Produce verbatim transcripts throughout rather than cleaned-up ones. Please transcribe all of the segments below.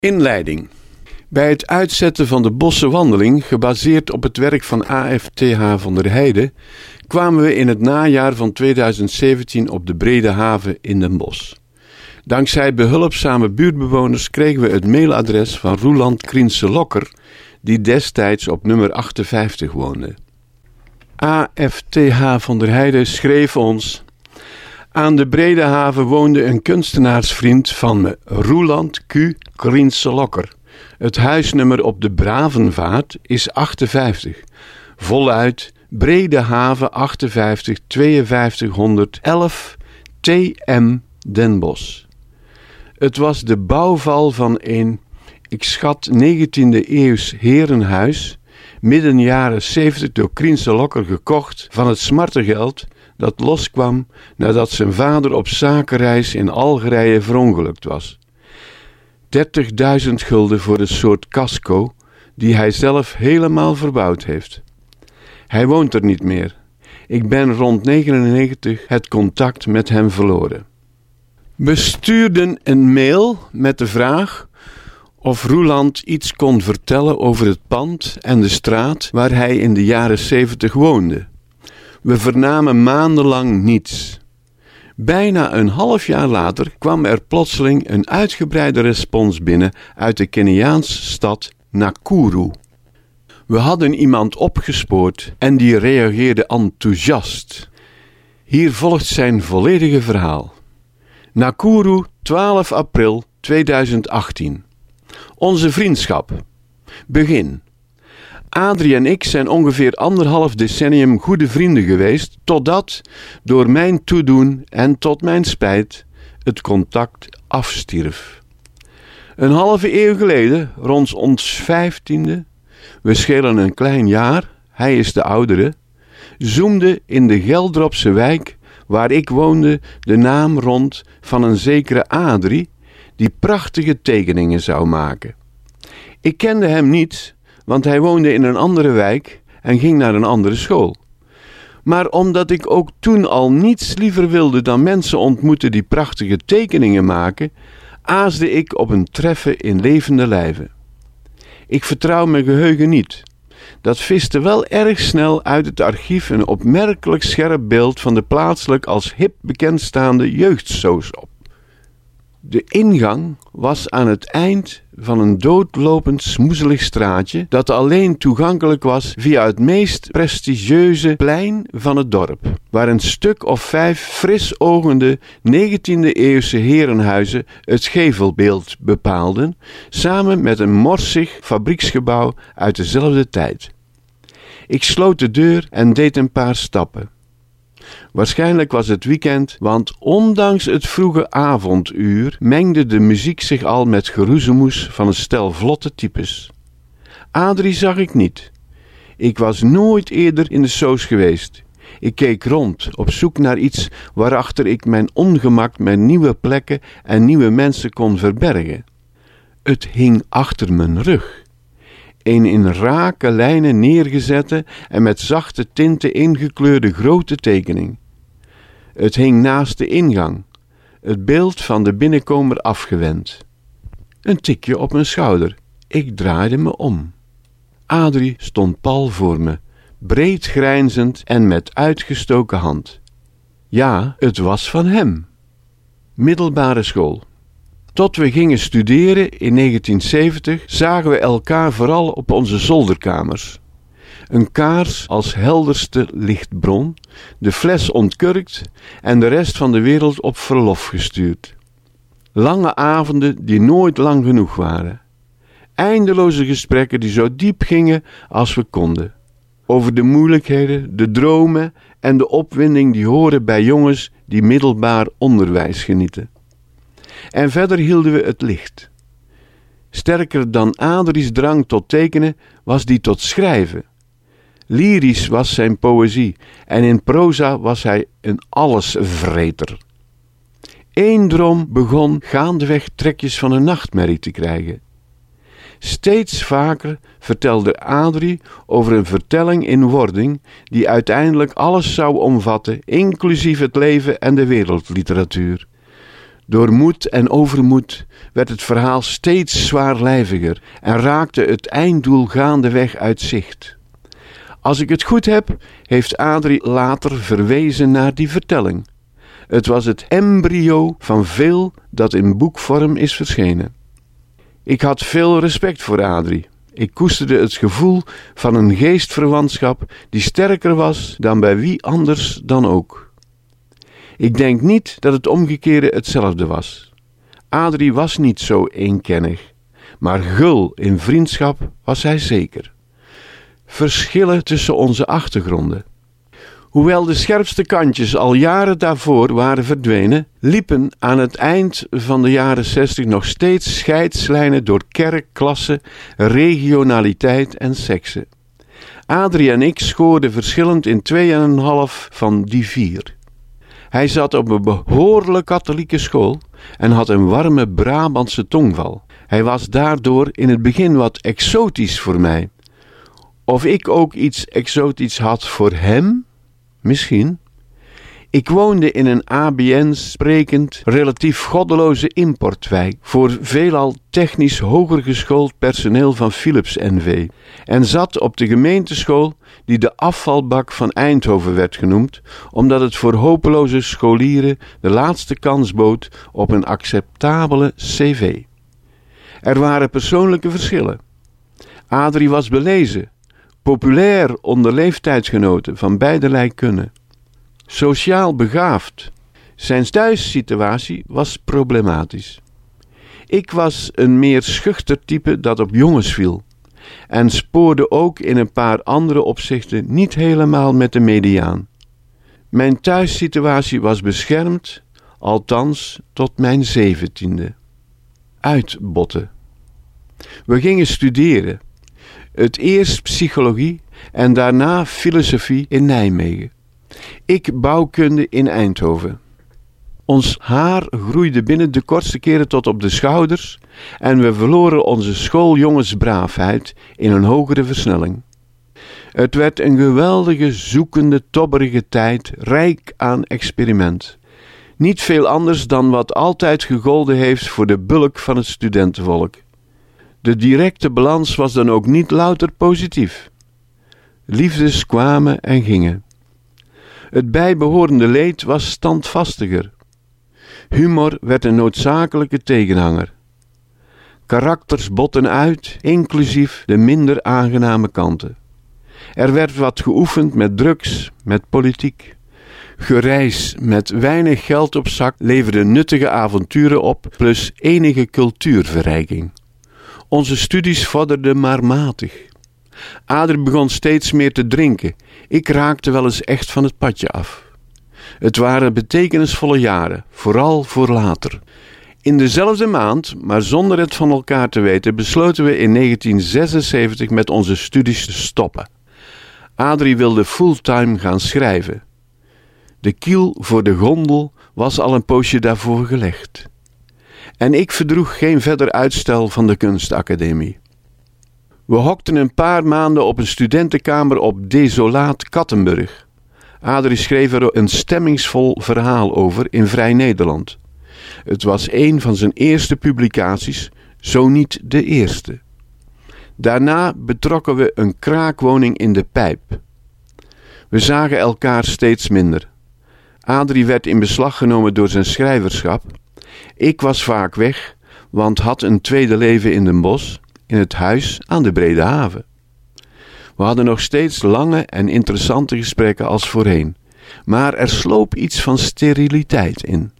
Inleiding. Bij het uitzetten van de Bossenwandeling, gebaseerd op het werk van A F T H van der Heijden, kwamen we in het najaar van tweeduizend zeventien op de Brede Haven in Den Bosch. Dankzij behulpzame buurtbewoners kregen we het mailadres van Roeland Kriense Lokker, die destijds op nummer achtenvijftig woonde. A F T H van der Heijden schreef ons: aan de Brede Haven woonde een kunstenaarsvriend van me, Roeland Q. Kriense Lokker. Het huisnummer op de Bravenvaart is achtenvijftig. Voluit Brede Haven achtenvijftig tweeënvijftig honderdelf T M Den Bosch. Het was de bouwval van een, ik schat negentiende eeuws herenhuis, midden jaren zeventig door Kriense Lokker gekocht van het smartengeld dat loskwam nadat zijn vader op zakenreis in Algerije verongelukt was. dertigduizend gulden voor een soort casco die hij zelf helemaal verbouwd heeft. Hij woont er niet meer. Ik ben rond negenennegentig het contact met hem verloren. We stuurden een mail met de vraag of Roeland iets kon vertellen over het pand en de straat waar hij in de jaren zeventig woonde. We vernamen maandenlang niets. Bijna een half jaar later kwam er plotseling een uitgebreide respons binnen uit de Keniaanse stad Nakuru. We hadden iemand opgespoord en die reageerde enthousiast. Hier volgt zijn volledige verhaal. Nakuru, twaalf april tweeduizend achttien. Onze vriendschap. Begin. Adrie en ik zijn ongeveer anderhalf decennium goede vrienden geweest, totdat, door mijn toedoen en tot mijn spijt, het contact afstierf. Een halve eeuw geleden, rond ons vijftiende, we schelen een klein jaar, hij is de oudere, zoemde in de Geldropse wijk, waar ik woonde, de naam rond van een zekere Adrie, die prachtige tekeningen zou maken. Ik kende hem niet, want hij woonde in een andere wijk en ging naar een andere school. Maar omdat ik ook toen al niets liever wilde dan mensen ontmoeten die prachtige tekeningen maken, aasde ik op een treffen in levende lijven. Ik vertrouw mijn geheugen niet. Dat viste wel erg snel uit het archief een opmerkelijk scherp beeld van de plaatselijk als hip bekendstaande jeugdsoos op. De ingang was aan het eind van een doodlopend smoezelig straatje dat alleen toegankelijk was via het meest prestigieuze plein van het dorp, waar een stuk of vijf fris ogende negentiende eeuwse herenhuizen het gevelbeeld bepaalden, samen met een morsig fabrieksgebouw uit dezelfde tijd. Ik sloot de deur en deed een paar stappen. Waarschijnlijk was het weekend, want ondanks het vroege avonduur mengde de muziek zich al met geroezemoes van een stel vlotte types. Adrie zag ik niet. Ik was nooit eerder in de soos geweest. Ik keek rond, op zoek naar iets waarachter ik mijn ongemak met nieuwe plekken en nieuwe mensen kon verbergen. Het hing achter mijn rug. Een in rake lijnen neergezette en met zachte tinten ingekleurde grote tekening. Het hing naast de ingang, het beeld van de binnenkomer afgewend. Een tikje op mijn schouder. Ik draaide me om. Adrie stond pal voor me, breed grijnzend en met uitgestoken hand. Ja, het was van hem. Middelbare school. Tot we gingen studeren in negentien zeventig zagen we elkaar vooral op onze zolderkamers. Een kaars als helderste lichtbron, de fles ontkurkt en de rest van de wereld op verlof gestuurd. Lange avonden die nooit lang genoeg waren. Eindeloze gesprekken die zo diep gingen als we konden. Over de moeilijkheden, de dromen en de opwinding die horen bij jongens die middelbaar onderwijs genieten. En verder hielden we het licht. Sterker dan Adrie's drang tot tekenen was die tot schrijven. Lyrisch was zijn poëzie en in proza was hij een allesvreter. Eén droom begon gaandeweg trekjes van een nachtmerrie te krijgen. Steeds vaker vertelde Adrie over een vertelling in wording die uiteindelijk alles zou omvatten, inclusief het leven en de wereldliteratuur. Door moed en overmoed werd het verhaal steeds zwaarlijviger en raakte het einddoel gaandeweg uit zicht. Als ik het goed heb, heeft Adrie later verwezen naar die vertelling. Het was het embryo van veel dat in boekvorm is verschenen. Ik had veel respect voor Adrie. Ik koesterde het gevoel van een geestverwantschap die sterker was dan bij wie anders dan ook. Ik denk niet dat het omgekeerde hetzelfde was. Adrie was niet zo eenkennig, maar gul in vriendschap was hij zeker. Verschillen tussen onze achtergronden. Hoewel de scherpste kantjes al jaren daarvoor waren verdwenen, liepen aan het eind van de jaren zestig nog steeds scheidslijnen door kerk, klasse, regionaliteit en sekse. Adrie en ik scoorden verschillend in twee en een half van die vier. Hij zat op een behoorlijk katholieke school en had een warme Brabantse tongval. Hij was daardoor in het begin wat exotisch voor mij. Of ik ook iets exotisch had voor hem? Misschien. Ik woonde in een A B N-sprekend, relatief goddeloze importwijk voor veelal technisch hoger geschoold personeel van Philips N V en zat op de gemeenteschool die de afvalbak van Eindhoven werd genoemd, omdat het voor hopeloze scholieren de laatste kans bood op een acceptabele cv. Er waren persoonlijke verschillen. Adrie was belezen, populair onder leeftijdsgenoten van beiderlei kunne. Sociaal begaafd. Zijn thuissituatie was problematisch. Ik was een meer schuchter type dat op jongens viel en spoorde ook in een paar andere opzichten niet helemaal met de mediaan. Mijn thuissituatie was beschermd, althans tot mijn zeventiende. Uitbotten. We gingen studeren. Het eerst psychologie en daarna filosofie in Nijmegen. Ik bouwkunde in Eindhoven. Ons haar groeide binnen de kortste keren tot op de schouders en we verloren onze schooljongensbraafheid in een hogere versnelling. Het werd een geweldige, zoekende, tobberige tijd, rijk aan experiment. Niet veel anders dan wat altijd gegolden heeft voor de bulk van het studentenvolk. De directe balans was dan ook niet louter positief. Liefdes kwamen en gingen. Het bijbehorende leed was standvastiger. Humor werd een noodzakelijke tegenhanger. Karakters botten uit, inclusief de minder aangename kanten. Er werd wat geoefend met drugs, met politiek. Gereis met weinig geld op zak leverde nuttige avonturen op, plus enige cultuurverrijking. Onze studies vorderden maar matig. Adrie begon steeds meer te drinken. Ik raakte wel eens echt van het padje af. Het waren betekenisvolle jaren, vooral voor later. In dezelfde maand, maar zonder het van elkaar te weten, besloten we in negentien zesenzeventig met onze studies te stoppen. Adrie wilde fulltime gaan schrijven. De kiel voor de gondel was al een poosje daarvoor gelegd. En ik verdroeg geen verder uitstel van de kunstacademie. We hokten een paar maanden op een studentenkamer op desolaat Kattenburg. Adrie schreef er een stemmingsvol verhaal over in Vrij Nederland. Het was een van zijn eerste publicaties, zo niet de eerste. Daarna betrokken we een kraakwoning in de Pijp. We zagen elkaar steeds minder. Adrie werd in beslag genomen door zijn schrijverschap. Ik was vaak weg, want had een tweede leven in Den Bosch, in het huis aan de Brede Haven. We hadden nog steeds lange en interessante gesprekken als voorheen, maar er sloop iets van steriliteit in.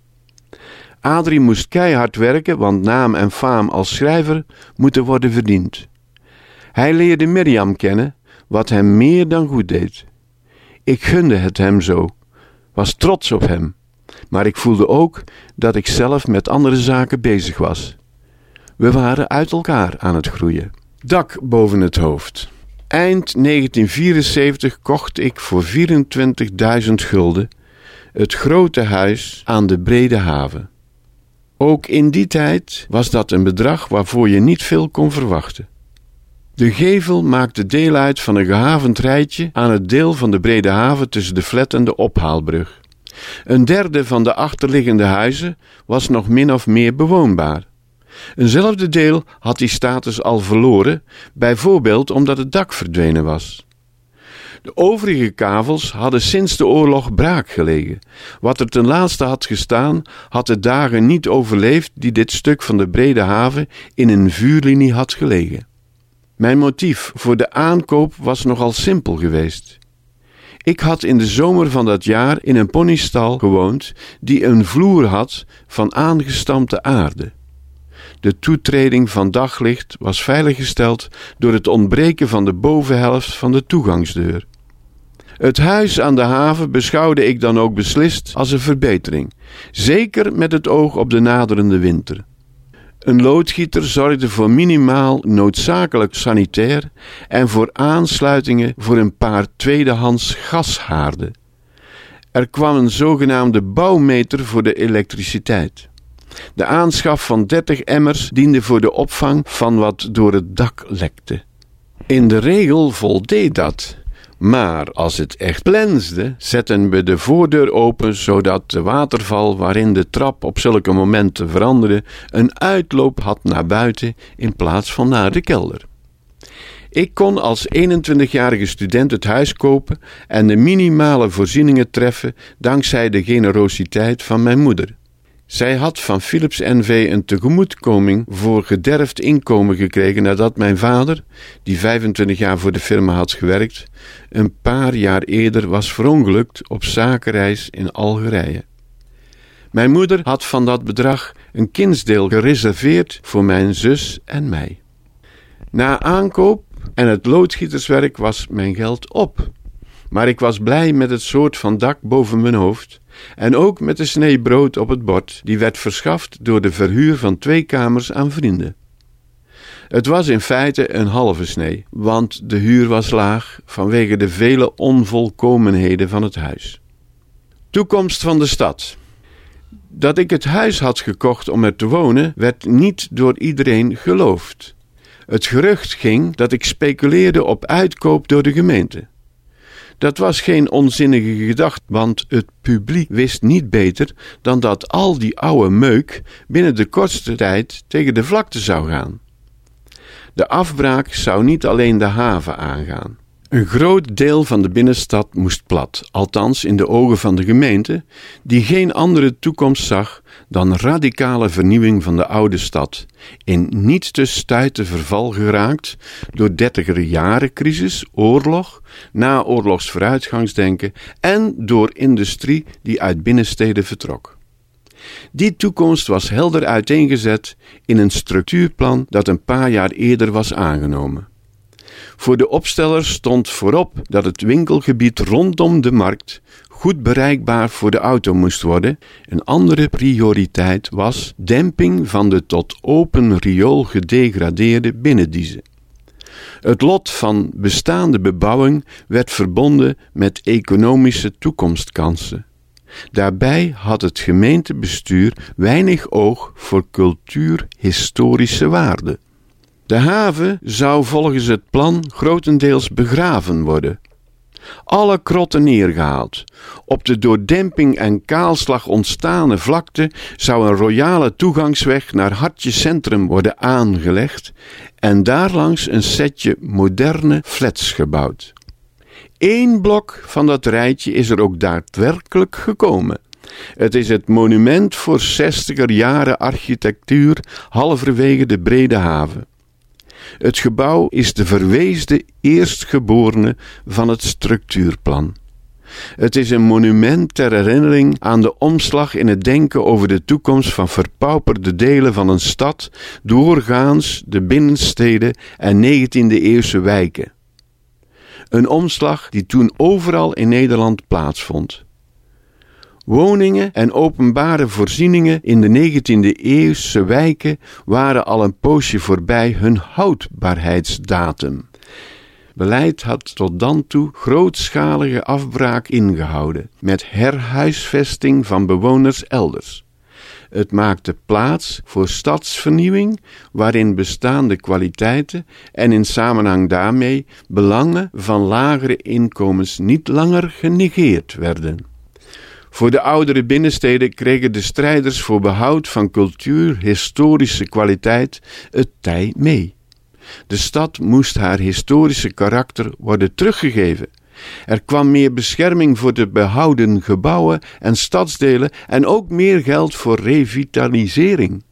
Adrie moest keihard werken, want naam en faam als schrijver moeten worden verdiend. Hij leerde Mirjam kennen, wat hem meer dan goed deed. Ik gunde het hem zo, was trots op hem, maar ik voelde ook dat ik zelf met andere zaken bezig was. We waren uit elkaar aan het groeien. Dak boven het hoofd. Eind negentien vierenzeventig kocht ik voor vierentwintigduizend gulden het grote huis aan de Brede Haven. Ook in die tijd was dat een bedrag waarvoor je niet veel kon verwachten. De gevel maakte deel uit van een gehavend rijtje aan het deel van de Brede Haven tussen de Vlet en de Ophaalbrug. Een derde van de achterliggende huizen was nog min of meer bewoonbaar. Eenzelfde deel had die status al verloren, bijvoorbeeld omdat het dak verdwenen was. De overige kavels hadden sinds de oorlog braak gelegen. Wat er ten laatste had gestaan, had de dagen niet overleefd die dit stuk van de brede haven in een vuurlinie had gelegen. Mijn motief voor de aankoop was nogal simpel geweest. Ik had in de zomer van dat jaar in een ponystal gewoond die een vloer had van aangestampte aarde. De toetreding van daglicht was veiliggesteld door het ontbreken van de bovenhelft van de toegangsdeur. Het huis aan de haven beschouwde ik dan ook beslist als een verbetering, zeker met het oog op de naderende winter. Een loodgieter zorgde voor minimaal noodzakelijk sanitair en voor aansluitingen voor een paar tweedehands gashaarden. Er kwam een zogenaamde bouwmeter voor de elektriciteit. De aanschaf van dertig emmers diende voor de opvang van wat door het dak lekte. In de regel voldeed dat. Maar als het echt plensde, zetten we de voordeur open zodat de waterval waarin de trap op zulke momenten veranderde een uitloop had naar buiten in plaats van naar de kelder. Ik kon als eenentwintigjarige student het huis kopen en de minimale voorzieningen treffen dankzij de generositeit van mijn moeder. Zij had van Philips N V een tegemoetkoming voor gederfd inkomen gekregen nadat mijn vader, die vijfentwintig jaar voor de firma had gewerkt, een paar jaar eerder was verongelukt op zakenreis in Algerije. Mijn moeder had van dat bedrag een kindsdeel gereserveerd voor mijn zus en mij. Na aankoop en het loodgieterswerk was mijn geld op. Maar ik was blij met het soort van dak boven mijn hoofd en ook met de snee brood op het bord die werd verschaft door de verhuur van twee kamers aan vrienden. Het was in feite een halve snee, want de huur was laag vanwege de vele onvolkomenheden van het huis. Toekomst van de stad. Dat ik het huis had gekocht om er te wonen, werd niet door iedereen geloofd. Het gerucht ging dat ik speculeerde op uitkoop door de gemeente. Dat was geen onzinnige gedachte, want het publiek wist niet beter dan dat al die oude meuk binnen de kortste tijd tegen de vlakte zou gaan. De afbraak zou niet alleen de haven aangaan. Een groot deel van de binnenstad moest plat, althans in de ogen van de gemeente, die geen andere toekomst zag dan radicale vernieuwing van de oude stad, in niet te stuiten verval geraakt door dertiger jaren crisis, oorlog, naoorlogs vooruitgangsdenken en door industrie die uit binnensteden vertrok. Die toekomst was helder uiteengezet in een structuurplan dat een paar jaar eerder was aangenomen. Voor de opsteller stond voorop dat het winkelgebied rondom de markt goed bereikbaar voor de auto moest worden. Een andere prioriteit was demping van de tot open riool gedegradeerde binnendiezen. Het lot van bestaande bebouwing werd verbonden met economische toekomstkansen. Daarbij had het gemeentebestuur weinig oog voor cultuurhistorische waarde. De haven zou volgens het plan grotendeels begraven worden. Alle krotten neergehaald. Op de door demping en kaalslag ontstane vlakte zou een royale toegangsweg naar Hartje Centrum worden aangelegd en daarlangs een setje moderne flats gebouwd. Eén blok van dat rijtje is er ook daadwerkelijk gekomen. Het is het monument voor zestiger jaren architectuur halverwege de Brede Haven. Het gebouw is de verweesde eerstgeborene van het structuurplan. Het is een monument ter herinnering aan de omslag in het denken over de toekomst van verpauperde delen van een stad, doorgaans de binnensteden en negentiende-eeuwse wijken. Een omslag die toen overal in Nederland plaatsvond. Woningen en openbare voorzieningen in de negentiende-eeuwse wijken waren al een poosje voorbij hun houdbaarheidsdatum. Beleid had tot dan toe grootschalige afbraak ingehouden, met herhuisvesting van bewoners elders. Het maakte plaats voor stadsvernieuwing, waarin bestaande kwaliteiten en in samenhang daarmee belangen van lagere inkomens niet langer genegeerd werden. Voor de oudere binnensteden kregen de strijders voor behoud van cultuur, historische kwaliteit het tij mee. De stad moest haar historische karakter worden teruggegeven. Er kwam meer bescherming voor de behouden gebouwen en stadsdelen en ook meer geld voor revitalisering.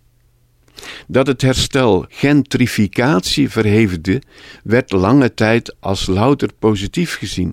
Dat het herstel gentrificatie verhevigde, werd lange tijd als louter positief gezien.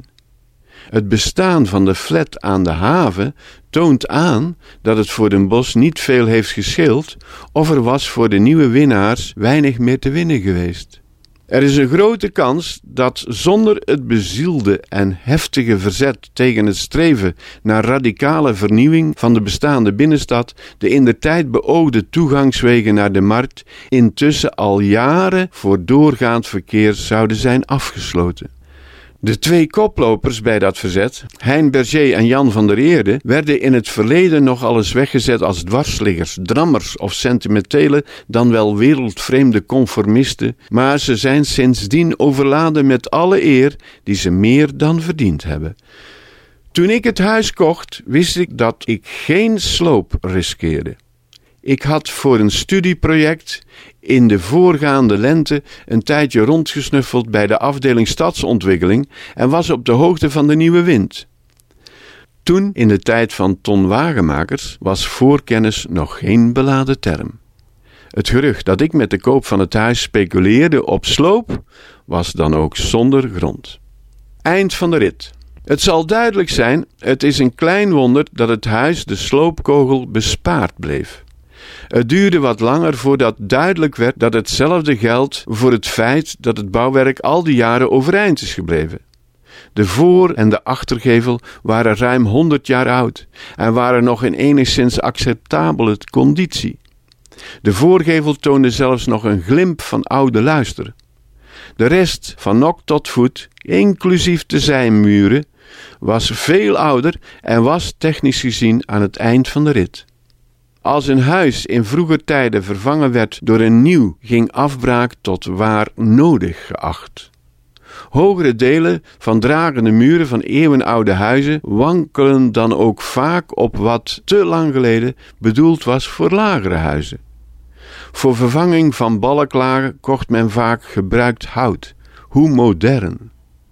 Het bestaan van de flat aan de haven toont aan dat het voor Den Bosch niet veel heeft gescheeld of er was voor de nieuwe winnaars weinig meer te winnen geweest. Er is een grote kans dat zonder het bezielde en heftige verzet tegen het streven naar radicale vernieuwing van de bestaande binnenstad de indertijd beoogde toegangswegen naar de markt intussen al jaren voor doorgaand verkeer zouden zijn afgesloten. De twee koplopers bij dat verzet, Hein Berger en Jan van der Eerde, werden in het verleden nogal eens weggezet als dwarsliggers, drammers of sentimentele, dan wel wereldvreemde conformisten, maar ze zijn sindsdien overladen met alle eer die ze meer dan verdiend hebben. Toen ik het huis kocht, wist ik dat ik geen sloop riskeerde. Ik had voor een studieproject in de voorgaande lente een tijdje rondgesnuffeld bij de afdeling stadsontwikkeling en was op de hoogte van de nieuwe wind. Toen, in de tijd van Ton Wagenmakers, was voorkennis nog geen beladen term. Het gerucht dat ik met de koop van het huis speculeerde op sloop, was dan ook zonder grond. Eind van de rit. Het zal duidelijk zijn, het is een klein wonder dat het huis de sloopkogel bespaard bleef. Het duurde wat langer voordat duidelijk werd dat hetzelfde geldt voor het feit dat het bouwwerk al die jaren overeind is gebleven. De voor- en de achtergevel waren ruim honderd jaar oud en waren nog in enigszins acceptabele conditie. De voorgevel toonde zelfs nog een glimp van oude luister. De rest, van nok tot voet, inclusief de zijmuren, was veel ouder en was technisch gezien aan het eind van de rit. Als een huis in vroeger tijden vervangen werd door een nieuw, ging afbraak tot waar nodig geacht. Hogere delen van dragende muren van eeuwenoude huizen wankelen dan ook vaak op wat te lang geleden bedoeld was voor lagere huizen. Voor vervanging van balklagen kocht men vaak gebruikt hout. Hoe modern!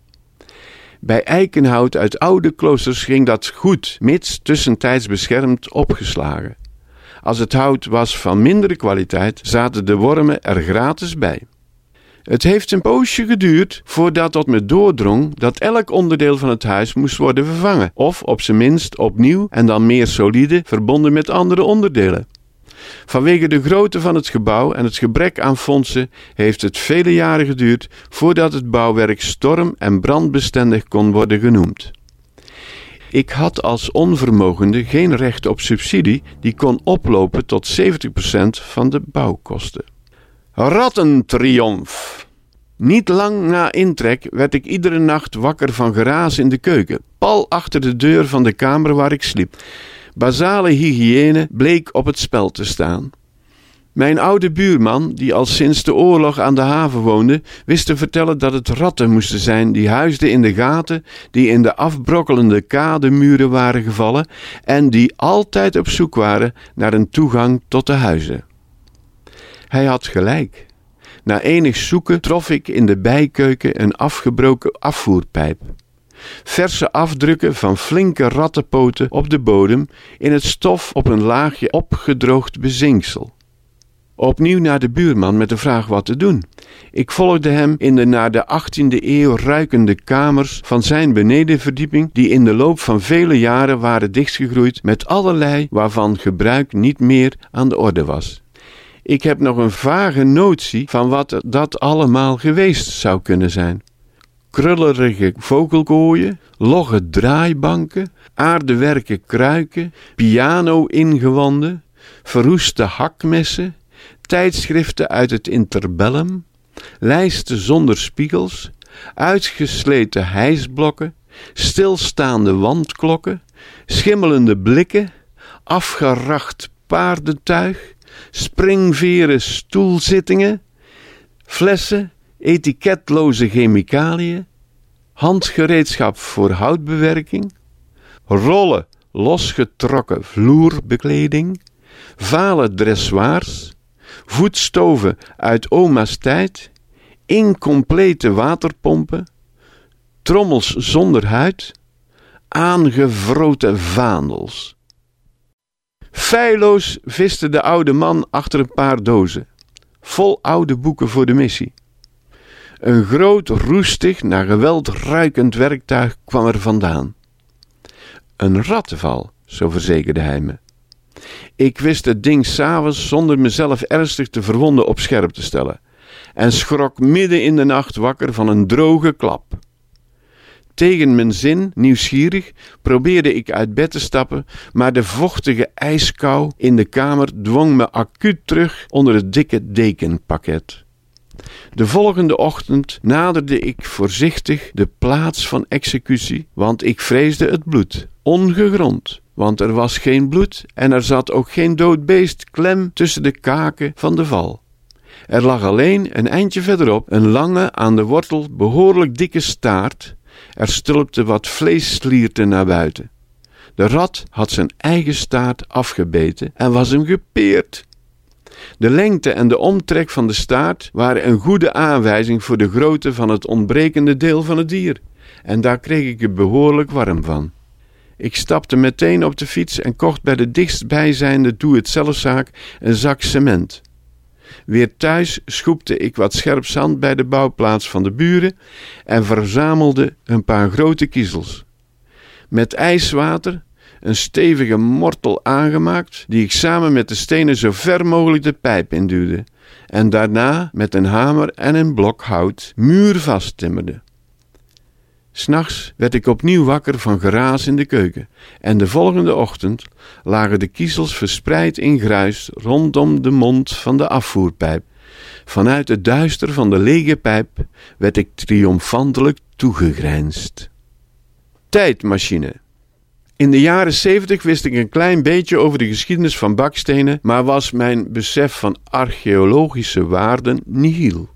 Bij eikenhout uit oude kloosters ging dat goed, mits tussentijds beschermd opgeslagen. Als het hout was van mindere kwaliteit, zaten de wormen er gratis bij. Het heeft een poosje geduurd voordat tot me doordrong dat elk onderdeel van het huis moest worden vervangen, of op zijn minst opnieuw en dan meer solide verbonden met andere onderdelen. Vanwege de grootte van het gebouw en het gebrek aan fondsen heeft het vele jaren geduurd voordat het bouwwerk storm- en brandbestendig kon worden genoemd. Ik had als onvermogende geen recht op subsidie die kon oplopen tot zeventig procent van de bouwkosten. Rattentriomf! Niet lang na intrek werd ik iedere nacht wakker van geraas in de keuken, pal achter de deur van de kamer waar ik sliep. Basale hygiëne bleek op het spel te staan. Mijn oude buurman, die al sinds de oorlog aan de haven woonde, wist te vertellen dat het ratten moesten zijn die huisden in de gaten die in de afbrokkelende kademuren waren gevallen en die altijd op zoek waren naar een toegang tot de huizen. Hij had gelijk. Na enig zoeken trof ik in de bijkeuken een afgebroken afvoerpijp. Verse afdrukken van flinke rattenpoten op de bodem in het stof op een laagje opgedroogd bezinksel. Opnieuw naar de buurman met de vraag wat te doen. Ik volgde hem in de naar de achttiende eeuw ruikende kamers van zijn benedenverdieping, die in de loop van vele jaren waren dichtgegroeid met allerlei waarvan gebruik niet meer aan de orde was. Ik heb nog een vage notie van wat dat allemaal geweest zou kunnen zijn. Krullerige vogelkooien, logge draaibanken, aardewerken kruiken, piano-ingewanden, verroeste hakmessen, tijdschriften uit het interbellum, lijsten zonder spiegels, uitgesleten hijsblokken, stilstaande wandklokken, schimmelende blikken, afgeracht paardentuig, springveren stoelzittingen, flessen, etiketloze chemicaliën, handgereedschap voor houtbewerking, rollen, losgetrokken vloerbekleding, vale dressoirs, voetstoven uit oma's tijd, incomplete waterpompen, trommels zonder huid, aangevroten vaandels. Feilloos viste de oude man achter een paar dozen, vol oude boeken voor de missie. Een groot, roestig, naar geweld ruikend werktuig kwam er vandaan. Een rattenval, zo verzekerde hij me. Ik wist het ding 's avonds zonder mezelf ernstig te verwonden op scherp te stellen en schrok midden in de nacht wakker van een droge klap. Tegen mijn zin, nieuwsgierig, probeerde ik uit bed te stappen, maar de vochtige ijskou in de kamer dwong me acuut terug onder het dikke dekenpakket. De volgende ochtend naderde ik voorzichtig de plaats van executie, want ik vreesde het bloed. Ongegrond, want er was geen bloed en er zat ook geen dood beest klem tussen de kaken van de val. Er lag alleen een eindje verderop een lange, aan de wortel behoorlijk dikke staart. Er stulpte wat vleesslierten naar buiten. De rat had zijn eigen staart afgebeten en was hem gepeerd. De lengte en de omtrek van de staart waren een goede aanwijzing voor de grootte van het ontbrekende deel van het dier, en daar kreeg ik er behoorlijk warm van. Ik stapte meteen op de fiets en kocht bij de dichtstbijzijnde doe-het-zelfzaak een zak cement. Weer thuis schoepte ik wat scherp zand bij de bouwplaats van de buren en verzamelde een paar grote kiezels. Met ijswater, een stevige mortel aangemaakt, die ik samen met de stenen zo ver mogelijk de pijp induwde en daarna met een hamer en een blok hout muurvast timmerde. 'S Nachts werd ik opnieuw wakker van geraas in de keuken en de volgende ochtend lagen de kiezels verspreid in gruis rondom de mond van de afvoerpijp. Vanuit het duister van de lege pijp werd ik triomfantelijk toegegrijnsd. Tijdmachine. In de jaren zeventig wist ik een klein beetje over de geschiedenis van bakstenen, maar was mijn besef van archeologische waarden nihil.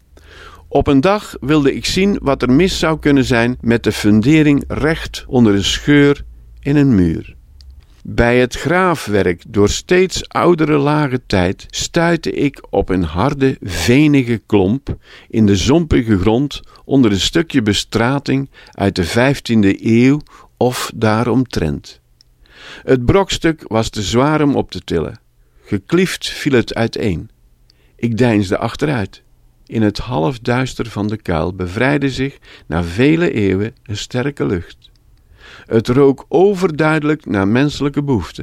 Op een dag wilde ik zien wat er mis zou kunnen zijn met de fundering recht onder een scheur in een muur. Bij het graafwerk door steeds oudere lagen tijd stuitte ik op een harde, venige klomp in de zompige grond onder een stukje bestrating uit de vijftiende eeuw of daaromtrent. Het brokstuk was te zwaar om op te tillen. Gekliefd viel het uiteen. Ik deinsde achteruit. In het halfduister van de kuil bevrijdde zich na vele eeuwen een sterke lucht. Het rook overduidelijk naar menselijke behoefte.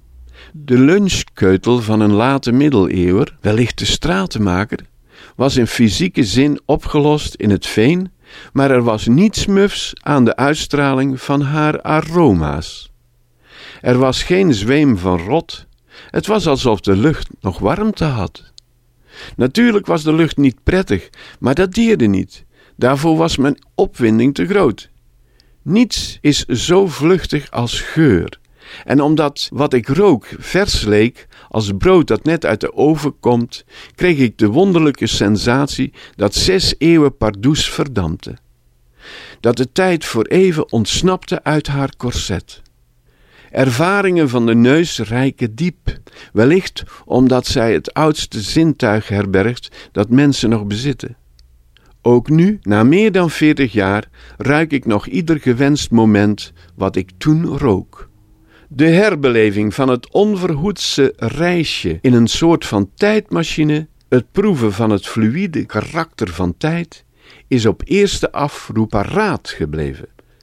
De lunchkeutel van een late middeleeuwer, wellicht de stratenmaker, was in fysieke zin opgelost in het veen, maar er was niets mufs aan de uitstraling van haar aroma's. Er was geen zweem van rot, het was alsof de lucht nog warmte had. Natuurlijk was de lucht niet prettig, maar dat deerde niet. Daarvoor was mijn opwinding te groot. Niets is zo vluchtig als geur. En omdat wat ik rook vers leek, als brood dat net uit de oven komt, kreeg ik de wonderlijke sensatie dat zes eeuwen pardoes verdampte. Dat de tijd voor even ontsnapte uit haar korset. Ervaringen van de neus reiken diep, wellicht omdat zij het oudste zintuig herbergt dat mensen nog bezitten. Ook nu, na meer dan veertig jaar, ruik ik nog ieder gewenst moment wat ik toen rook. De herbeleving van het onverhoedse reisje in een soort van tijdmachine, het proeven van het fluïde karakter van tijd, is op eerste afroep paraat gebleven.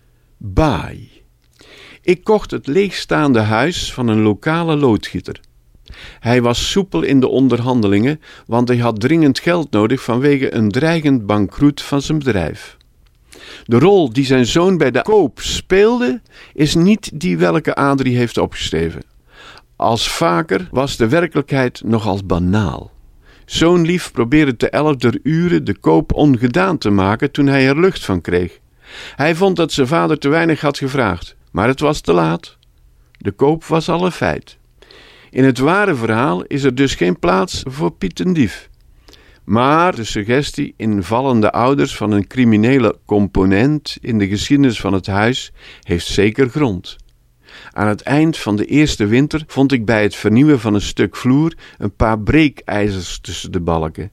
Baai. Ik kocht het leegstaande huis van een lokale loodgieter. Hij was soepel in de onderhandelingen, want hij had dringend geld nodig vanwege een dreigend bankroet van zijn bedrijf. De rol die zijn zoon bij de koop speelde, is niet die welke Adrie heeft opgeschreven. Als vaker was de werkelijkheid nogal banaal. Zoon lief probeerde te elf der uren de koop ongedaan te maken toen hij er lucht van kreeg. Hij vond dat zijn vader te weinig had gevraagd, maar het was te laat. De koop was al een feit. In het ware verhaal is er dus geen plaats voor Piet en Dief. Maar de suggestie in vallende ouders van een criminele component in de geschiedenis van het huis heeft zeker grond. Aan het eind van de eerste winter vond ik bij het vernieuwen van een stuk vloer een paar breekijzers tussen de balken.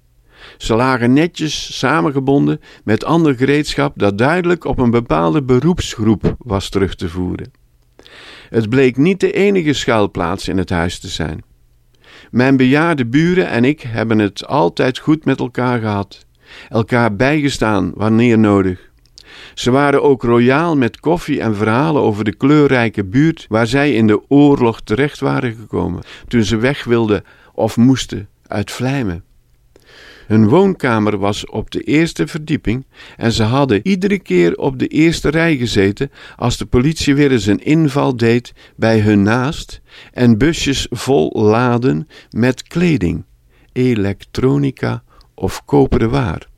Ze lagen netjes samengebonden met ander gereedschap dat duidelijk op een bepaalde beroepsgroep was terug te voeren. Het bleek niet de enige schuilplaats in het huis te zijn. Mijn bejaarde buren en ik hebben het altijd goed met elkaar gehad, elkaar bijgestaan wanneer nodig. Ze waren ook royaal met koffie en verhalen over de kleurrijke buurt waar zij in de oorlog terecht waren gekomen, toen ze weg wilden of moesten uit Vlijmen. Hun woonkamer was op de eerste verdieping en ze hadden iedere keer op de eerste rij gezeten als de politie weer eens een inval deed bij hun naast en busjes vol laden met kleding, elektronica of koperen waar.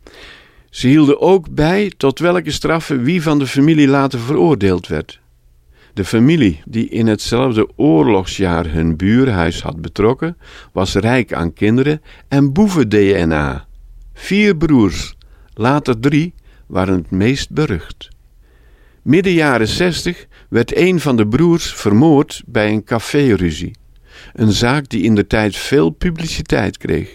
Ze hielden ook bij tot welke straffen wie van de familie later veroordeeld werd. De familie die in hetzelfde oorlogsjaar hun buurhuis had betrokken, was rijk aan kinderen en boeven-D N A. Vier broers, later drie, waren het meest berucht. Midden jaren zestig werd een van de broers vermoord bij een caféruzie. Een zaak die indertijd veel publiciteit kreeg.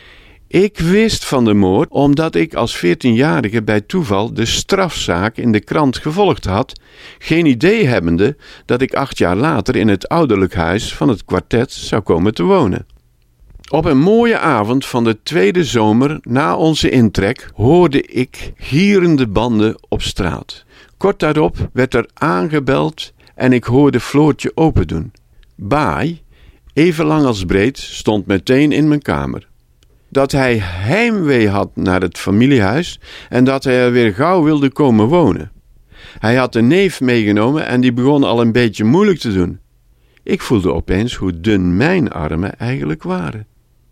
Ik wist van de moord omdat ik als veertienjarige bij toeval de strafzaak in de krant gevolgd had, geen idee hebbende dat ik acht jaar later in het ouderlijk huis van het kwartet zou komen te wonen. Op een mooie avond van de tweede zomer na onze intrek hoorde ik gierende banden op straat. Kort daarop werd er aangebeld en ik hoorde Floortje opendoen. Baai, even lang als breed, stond meteen in mijn kamer. Dat hij heimwee had naar het familiehuis en dat hij er weer gauw wilde komen wonen. Hij had een neef meegenomen en die begon al een beetje moeilijk te doen. Ik voelde opeens hoe dun mijn armen eigenlijk waren.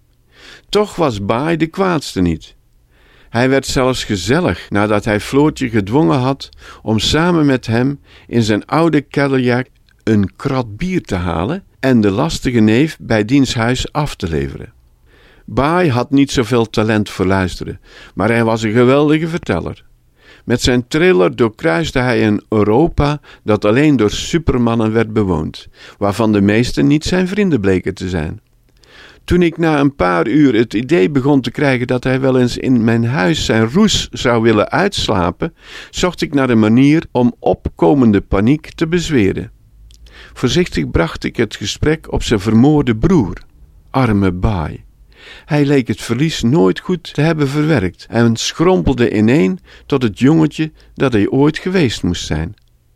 Toch was Baai de kwaadste niet. Hij werd zelfs gezellig nadat hij Floortje gedwongen had om samen met hem in zijn oude Cadillac een krat bier te halen en de lastige neef bij diens huis af te leveren. Baai had niet zoveel talent voor luisteren, maar hij was een geweldige verteller. Met zijn triller doorkruiste hij een Europa dat alleen door supermannen werd bewoond, waarvan de meesten niet zijn vrienden bleken te zijn. Toen ik na een paar uur het idee begon te krijgen dat hij wel eens in mijn huis zijn roes zou willen uitslapen, zocht ik naar een manier om opkomende paniek te bezweren. Voorzichtig bracht ik het gesprek op zijn vermoorde broer, arme Baai. Hij leek het verlies nooit goed te hebben verwerkt en schrompelde ineen tot het jongetje dat hij ooit geweest moest zijn.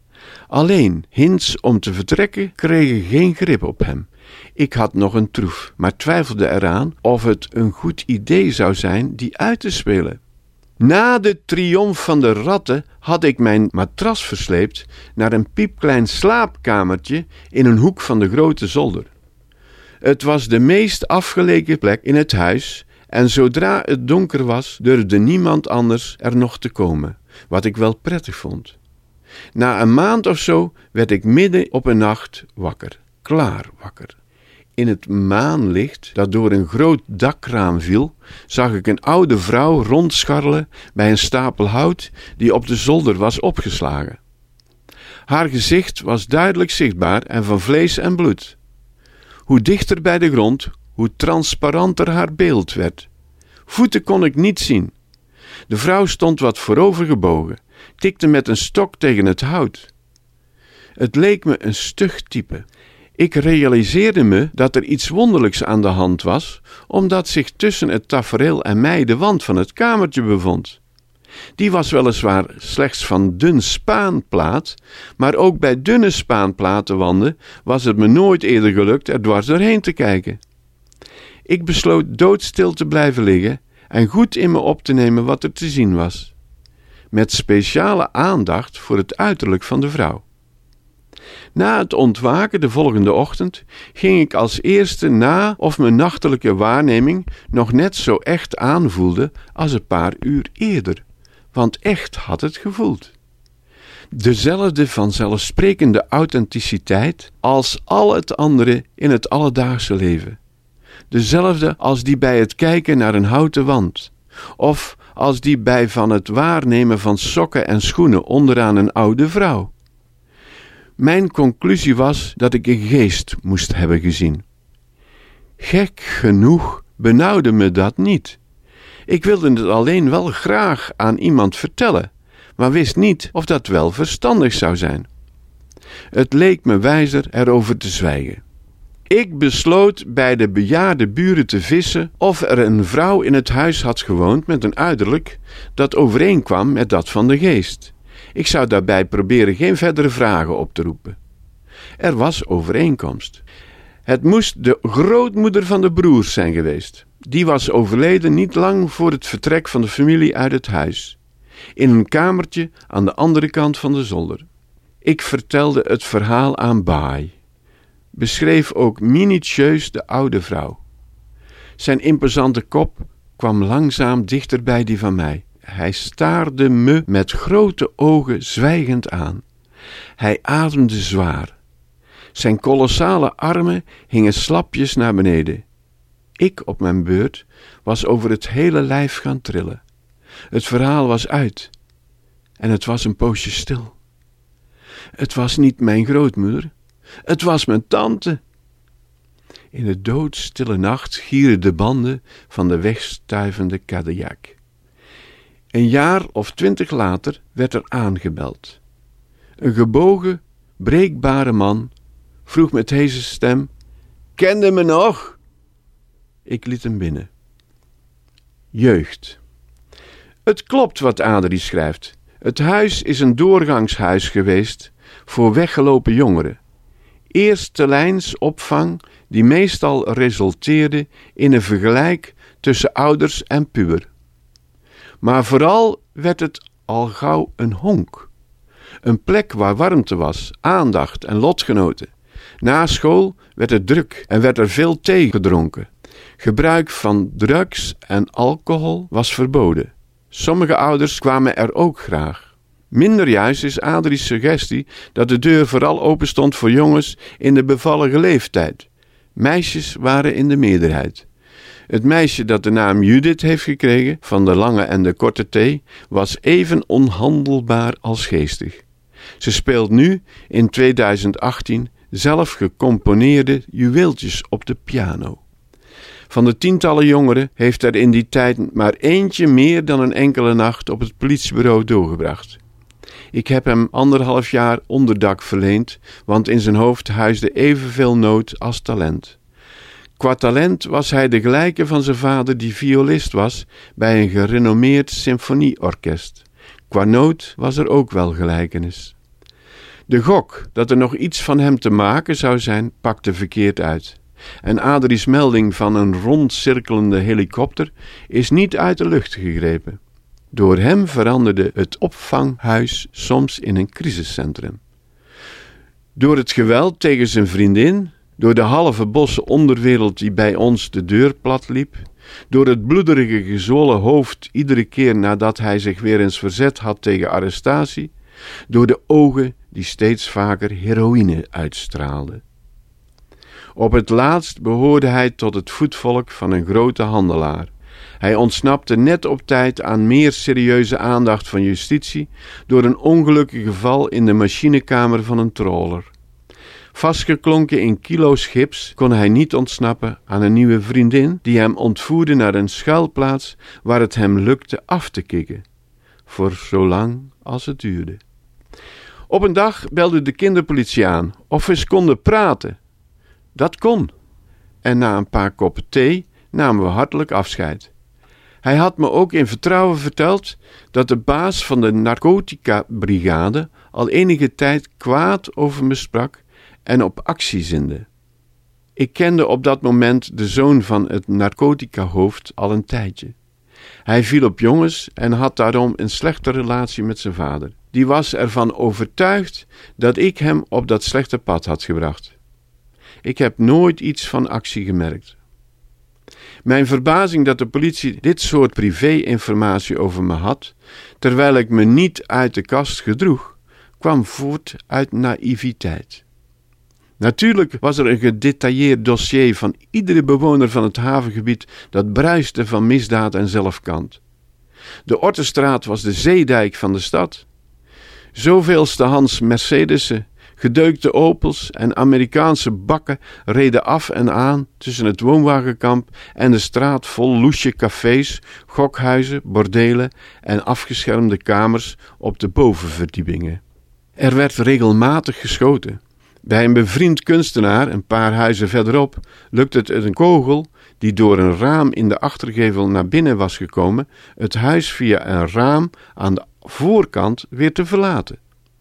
Alleen hints om te vertrekken kregen geen grip op hem. Ik had nog een troef, maar twijfelde eraan of het een goed idee zou zijn die uit te spelen. Na de triomf van de ratten had ik mijn matras versleept naar een piepklein slaapkamertje in een hoek van de grote zolder. Het was de meest afgelegen plek in het huis en zodra het donker was, durfde niemand anders er nog te komen, wat ik wel prettig vond. Na een maand of zo werd ik midden op een nacht wakker, klaar wakker. In het maanlicht dat door een groot dakraam viel, zag ik een oude vrouw rondscharrelen bij een stapel hout die op de zolder was opgeslagen. Haar gezicht was duidelijk zichtbaar en van vlees en bloed. Hoe dichter bij de grond, hoe transparanter haar beeld werd. Voeten kon ik niet zien. De vrouw stond wat voorover gebogen, tikte met een stok tegen het hout. Het leek me een stug type. Ik realiseerde me dat er iets wonderlijks aan de hand was, omdat zich tussen het tafereel en mij de wand van het kamertje bevond. Die was weliswaar slechts van dun spaanplaat, maar ook bij dunne spaanplatenwanden was het me nooit eerder gelukt er dwars doorheen te kijken. Ik besloot doodstil te blijven liggen en goed in me op te nemen wat er te zien was, met speciale aandacht voor het uiterlijk van de vrouw. Na het ontwaken de volgende ochtend ging ik als eerste na of mijn nachtelijke waarneming nog net zo echt aanvoelde als een paar uur eerder, want echt had het gevoeld. Dezelfde vanzelfsprekende authenticiteit als al het andere in het alledaagse leven. Dezelfde als die bij het kijken naar een houten wand, of als die bij van het waarnemen van sokken en schoenen onderaan een oude vrouw. Mijn conclusie was dat ik een geest moest hebben gezien. Gek genoeg benauwde me dat niet. Ik wilde het alleen wel graag aan iemand vertellen, maar wist niet of dat wel verstandig zou zijn. Het leek me wijzer erover te zwijgen. Ik besloot bij de bejaarde buren te vissen of er een vrouw in het huis had gewoond met een uiterlijk dat overeenkwam met dat van de geest. Ik zou daarbij proberen geen verdere vragen op te roepen. Er was overeenkomst. Het moest de grootmoeder van de broers zijn geweest. Die was overleden niet lang voor het vertrek van de familie uit het huis, in een kamertje aan de andere kant van de zolder. Ik vertelde het verhaal aan Baai, beschreef ook minutieus de oude vrouw. Zijn imposante kop kwam langzaam dichter bij die van mij. Hij staarde me met grote ogen zwijgend aan. Hij ademde zwaar. Zijn kolossale armen hingen slapjes naar beneden. Ik op mijn beurt was over het hele lijf gaan trillen. Het verhaal was uit en het was een poosje stil. Het was niet mijn grootmoeder, het was mijn tante. In de doodstille nacht gieren de banden van de wegstuivende Cadillac. Een jaar of twintig later werd er aangebeld. Een gebogen, breekbare man vroeg met deze stem: "Kende me nog?" Ik liet hem binnen. Jeugd. Het klopt wat Adrie schrijft. Het huis is een doorgangshuis geweest voor weggelopen jongeren. Eerste lijns opvang die meestal resulteerde in een vergelijk tussen ouders en puber. Maar vooral werd het al gauw een honk. Een plek waar warmte was, aandacht en lotgenoten. Na school werd het druk en werd er veel thee gedronken. Gebruik van drugs en alcohol was verboden. Sommige ouders kwamen er ook graag. Minder juist is Adrie's suggestie dat de deur vooral open stond voor jongens in de bevallige leeftijd. Meisjes waren in de meerderheid. Het meisje dat de naam Judith heeft gekregen, van de lange en de korte T, was even onhandelbaar als geestig. Ze speelt nu, in tweeduizend achttien, zelf gecomponeerde juweeltjes op de piano. Van de tientallen jongeren heeft er in die tijd maar eentje meer dan een enkele nacht op het politiebureau doorgebracht. Ik heb hem anderhalf jaar onderdak verleend, want in zijn hoofd huisde evenveel nood als talent. Qua talent was hij de gelijke van zijn vader die violist was bij een gerenommeerd symfonieorkest. Qua nood was er ook wel gelijkenis. De gok dat er nog iets van hem te maken zou zijn, pakte verkeerd uit. En Adrie's melding van een rondcirkelende helikopter is niet uit de lucht gegrepen. Door hem veranderde het opvanghuis soms in een crisiscentrum. Door het geweld tegen zijn vriendin, door de halve bosse onderwereld die bij ons de deur plat liep, door het bloederige gezwollen hoofd iedere keer nadat hij zich weer eens verzet had tegen arrestatie, door de ogen die steeds vaker heroïne uitstraalden. Op het laatst behoorde hij tot het voetvolk van een grote handelaar. Hij ontsnapte net op tijd aan meer serieuze aandacht van justitie door een ongelukkig geval in de machinekamer van een troller. Vastgeklonken in kilo's gips kon hij niet ontsnappen aan een nieuwe vriendin die hem ontvoerde naar een schuilplaats waar het hem lukte af te kicken, voor zolang als het duurde. Op een dag belde de kinderpolitie aan of we eens konden praten. Dat kon. En na een paar koppen thee namen we hartelijk afscheid. Hij had me ook in vertrouwen verteld dat de baas van de narcotica-brigade al enige tijd kwaad over me sprak en op actie zinde. Ik kende op dat moment de zoon van het narcotica-hoofd al een tijdje. Hij viel op jongens en had daarom een slechte relatie met zijn vader. Die was ervan overtuigd dat ik hem op dat slechte pad had gebracht. Ik heb nooit iets van actie gemerkt. Mijn verbazing dat de politie dit soort privé-informatie over me had, terwijl ik me niet uit de kast gedroeg, kwam voort uit naïviteit. Natuurlijk was er een gedetailleerd dossier van iedere bewoner van het havengebied dat bruiste van misdaad en zelfkant. De Ortestraat was de zeedijk van de stad. Zoveelste Hans Mercedesen, Gedeukte Opels en Amerikaanse bakken reden af en aan tussen het woonwagenkamp en de straat vol loesje cafés, gokhuizen, bordelen en afgeschermde kamers op de bovenverdiepingen. Er werd regelmatig geschoten. Bij een bevriend kunstenaar, een paar huizen verderop, lukte het een kogel, die door een raam in de achtergevel naar binnen was gekomen, het huis via een raam aan de voorkant weer te verlaten.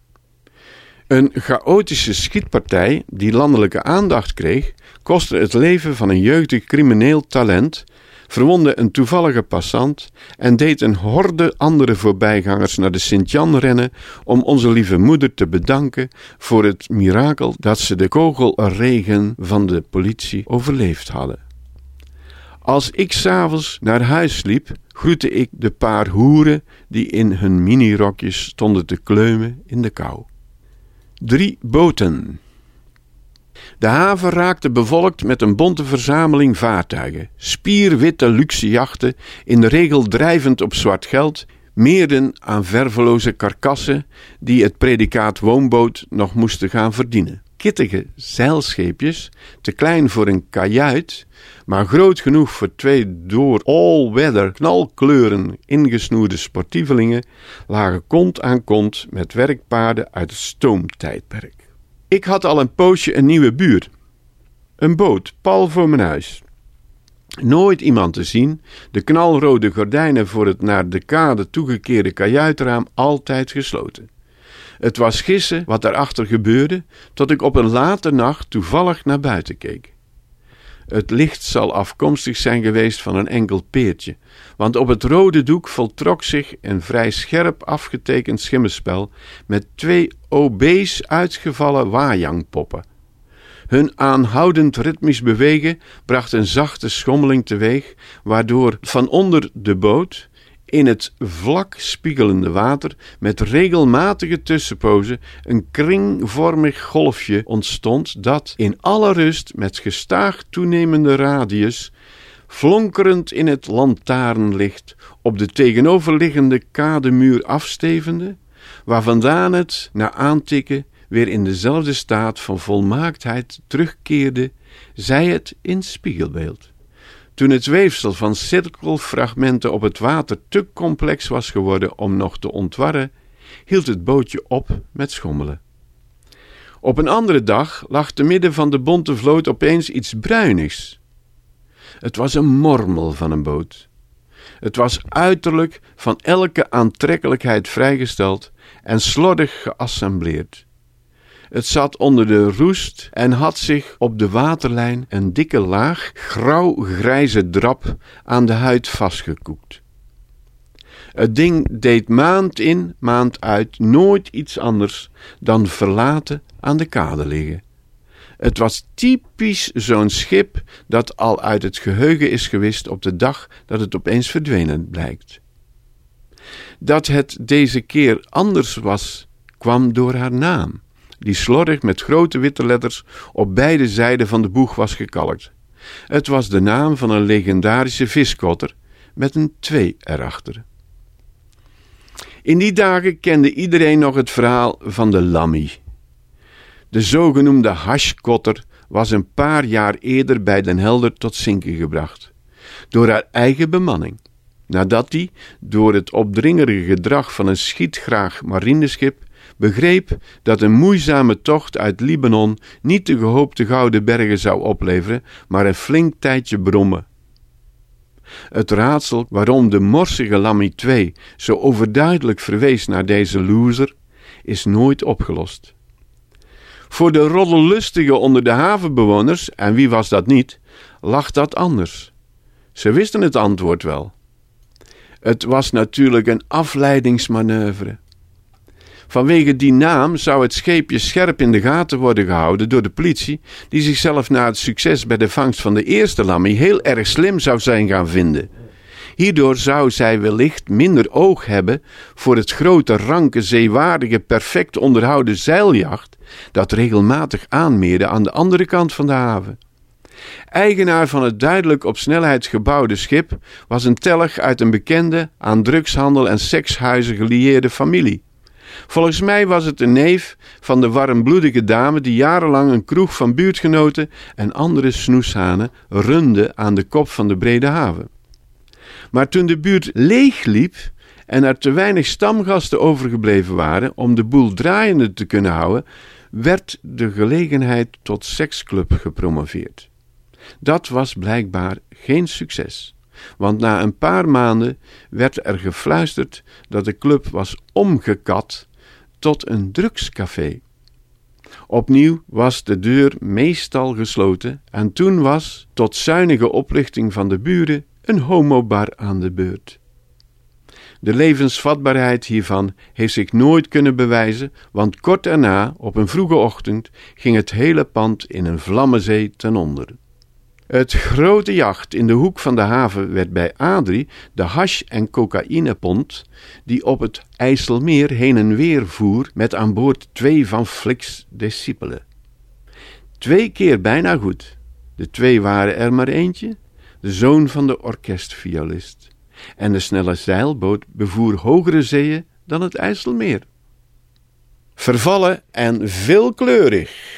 Een chaotische schietpartij die landelijke aandacht kreeg, kostte het leven van een jeugdig crimineel talent, verwondde een toevallige passant en deed een horde andere voorbijgangers naar de Sint-Jan rennen om onze lieve moeder te bedanken voor het mirakel dat ze de kogelregen van de politie overleefd hadden. Als ik 's avonds naar huis liep, groette ik de paar hoeren die in hun minirokjes stonden te kleumen in de kou. Drie boten. De haven raakte bevolkt met een bonte verzameling vaartuigen, spierwitte luxe jachten, in de regel drijvend op zwart geld, meerden aan verveloze karkassen die het predicaat woonboot nog moesten gaan verdienen. Kittige zeilscheepjes, te klein voor een kajuit, maar groot genoeg voor twee door all-weather knalkleuren ingesnoerde sportievelingen, lagen kont aan kont met werkpaarden uit het stoomtijdperk. Ik had al een poosje een nieuwe buurt. Een boot, pal voor mijn huis. Nooit iemand te zien, de knalrode gordijnen voor het naar de kade toegekeerde kajuitraam altijd gesloten. Het was gissen wat daarachter gebeurde, tot ik op een late nacht toevallig naar buiten keek. Het licht zal afkomstig zijn geweest van een enkel peertje, want op het rode doek voltrok zich een vrij scherp afgetekend schimmenspel met twee obese uitgevallen wajangpoppen. Hun aanhoudend ritmisch bewegen bracht een zachte schommeling teweeg, waardoor van onder de boot in het vlak spiegelende water met regelmatige tussenpozen een kringvormig golfje ontstond dat in alle rust met gestaag toenemende radius, flonkerend in het lantaarnlicht, op de tegenoverliggende kademuur afstevende, waar vandaan het na aantikken weer in dezelfde staat van volmaaktheid terugkeerde, zij het in spiegelbeeld. Toen het weefsel van cirkelfragmenten op het water te complex was geworden om nog te ontwarren, hield het bootje op met schommelen. Op een andere dag lag te midden van de bonte vloot opeens iets bruinigs. Het was een mormel van een boot. Het was uiterlijk van elke aantrekkelijkheid vrijgesteld en slordig geassembleerd. Het zat onder de roest en had zich op de waterlijn een dikke laag grauw-grijze drap aan de huid vastgekoekt. Het ding deed maand in, maand uit nooit iets anders dan verlaten aan de kade liggen. Het was typisch zo'n schip dat al uit het geheugen is gewist op de dag dat het opeens verdwenen blijkt. Dat het deze keer anders was, kwam door haar naam, die slordig met grote witte letters op beide zijden van de boeg was gekalkt. Het was de naam van een legendarische viskotter met een twee erachter. In die dagen kende iedereen nog het verhaal van de Lammy. De zogenoemde hashkotter was een paar jaar eerder bij Den Helder tot zinken gebracht, door haar eigen bemanning, nadat die, door het opdringerige gedrag van een schietgraag marineschip, begreep dat een moeizame tocht uit Libanon niet de gehoopte gouden bergen zou opleveren, maar een flink tijdje brommen. Het raadsel waarom de morsige Lammy twee zo overduidelijk verwees naar deze loser, is nooit opgelost. Voor de roddellustigen onder de havenbewoners, en wie was dat niet, lag dat anders. Ze wisten het antwoord wel. Het was natuurlijk een afleidingsmanoeuvre. Vanwege die naam zou het scheepje scherp in de gaten worden gehouden door de politie, die zichzelf na het succes bij de vangst van de eerste Lammy heel erg slim zou zijn gaan vinden. Hierdoor zou zij wellicht minder oog hebben voor het grote, ranke, zeewaardige, perfect onderhouden zeiljacht dat regelmatig aanmeerde aan de andere kant van de haven. Eigenaar van het duidelijk op snelheid gebouwde schip was een telg uit een bekende, aan drugshandel en sekshuizen gelieerde familie. Volgens mij was het een neef van de warmbloedige dame die jarenlang een kroeg van buurtgenoten en andere snoeshanen runde aan de kop van de Brede Haven. Maar toen de buurt leegliep en er te weinig stamgasten overgebleven waren om de boel draaiende te kunnen houden, werd de gelegenheid tot seksclub gepromoveerd. Dat was blijkbaar geen succes, want na een paar maanden werd er gefluisterd dat de club was omgekat tot een drugscafé. Opnieuw was de deur meestal gesloten en toen was, tot zuinige oplichting van de buren, een homobar aan de beurt. De levensvatbaarheid hiervan heeft zich nooit kunnen bewijzen, want kort daarna, op een vroege ochtend, ging het hele pand in een vlammenzee ten onder. Het grote jacht in de hoek van de haven werd bij Adrie de hash- en cocaïnepont, die op het IJsselmeer heen en weer voer met aan boord twee van Fliks discipelen. Twee keer bijna goed. De twee waren er maar eentje, de zoon van de orkestviolist. En de snelle zeilboot bevoer hogere zeeën dan het IJsselmeer. Vervallen en veelkleurig.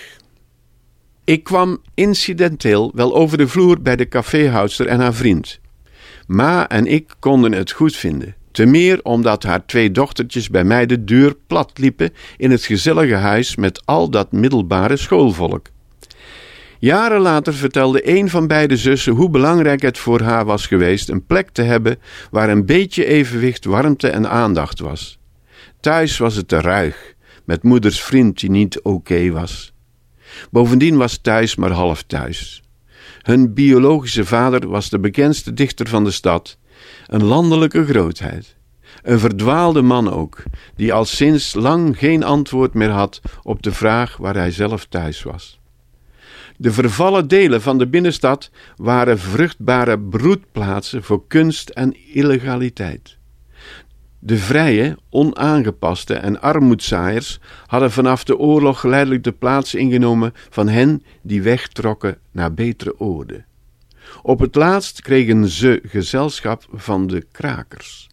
Ik kwam incidenteel wel over de vloer bij de caféhoudster en haar vriend. Ma en ik konden het goed vinden. Te meer omdat haar twee dochtertjes bij mij de deur plat liepen in het gezellige huis met al dat middelbare schoolvolk. Jaren later vertelde een van beide zussen hoe belangrijk het voor haar was geweest een plek te hebben waar een beetje evenwicht, warmte en aandacht was. Thuis was het te ruig, met moeders vriend die niet oké was. Bovendien was thuis maar half thuis. Hun biologische vader was de bekendste dichter van de stad, een landelijke grootheid. Een verdwaalde man ook, die al sinds lang geen antwoord meer had op de vraag waar hij zelf thuis was. De vervallen delen van de binnenstad waren vruchtbare broedplaatsen voor kunst en illegaliteit. De vrije, onaangepaste en armoedzaaiers hadden vanaf de oorlog geleidelijk de plaats ingenomen van hen die wegtrokken naar betere oorden. Op het laatst kregen ze gezelschap van de krakers.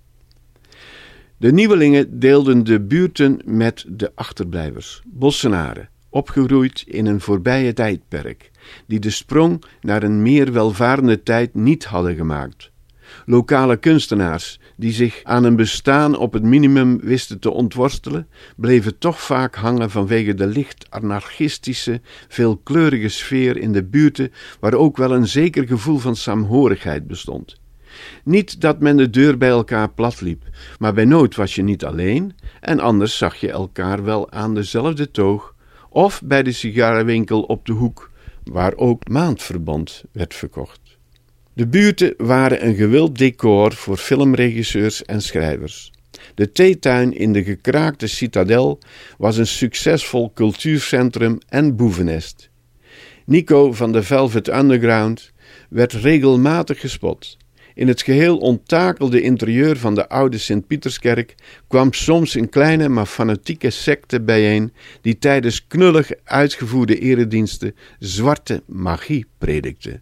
De nieuwelingen deelden de buurten met de achterblijvers, Bossenaren, opgegroeid in een voorbije tijdperk, die de sprong naar een meer welvarende tijd niet hadden gemaakt. Lokale kunstenaars, die zich aan een bestaan op het minimum wisten te ontworstelen, bleven toch vaak hangen vanwege de licht anarchistische, veelkleurige sfeer in de buurten, waar ook wel een zeker gevoel van saamhorigheid bestond. Niet dat men de deur bij elkaar plat liep, maar bij nood was je niet alleen en anders zag je elkaar wel aan dezelfde toog of bij de sigarenwinkel op de hoek, waar ook maandverband werd verkocht. De buurten waren een gewild decor voor filmregisseurs en schrijvers. De theetuin in de gekraakte citadel was een succesvol cultuurcentrum en boevennest. Nico van de Velvet Underground werd regelmatig gespot. In het geheel onttakelde interieur van de oude Sint-Pieterskerk kwam soms een kleine maar fanatieke secte bijeen die tijdens knullig uitgevoerde erediensten zwarte magie predikte.